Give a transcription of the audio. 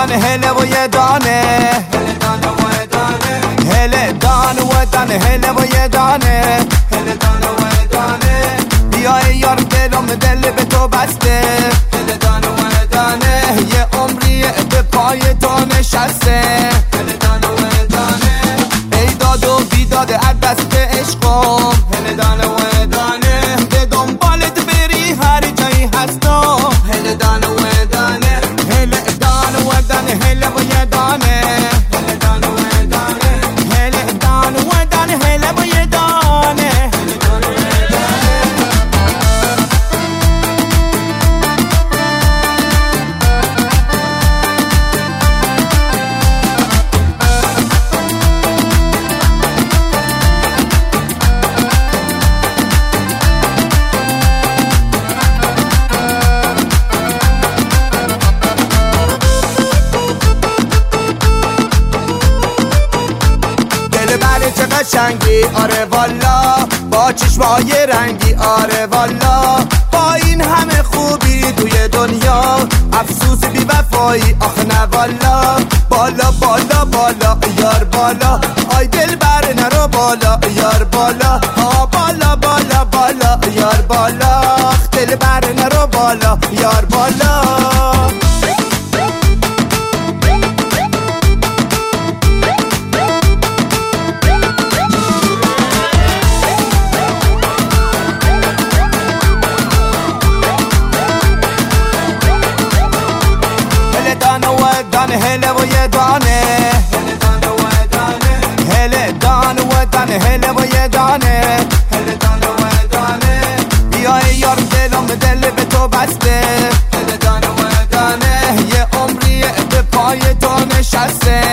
دانه هله و یه دانه هله دانه و دانه هله و یه دانه بیای یار دلم دل به تو بسته یه عمریه به پای تو نشسته ای داد و بیداد از دست عشقم به دنبالت بری هر جایی هستم هله دانه و دانه هله دانه و دانه هله و یه دانه هله دانه و دانه هله و یه دانه چه قشنگی آره والا با چشمای رنگی آره والا با این همه خوبی توی دنیا افسوس بی وفایی آخه نه والا بالا بالا بالا یار بالا آی دل بر نرو بالا یار بالا بالا بالا بالا یار بالا دل بر نرو بالا یار بالا دانه هله و یه دانه هله دانه و دانه هله و یه دانه بیای یار دلم دل به تو بسته یه عمریه به پای تو نشسته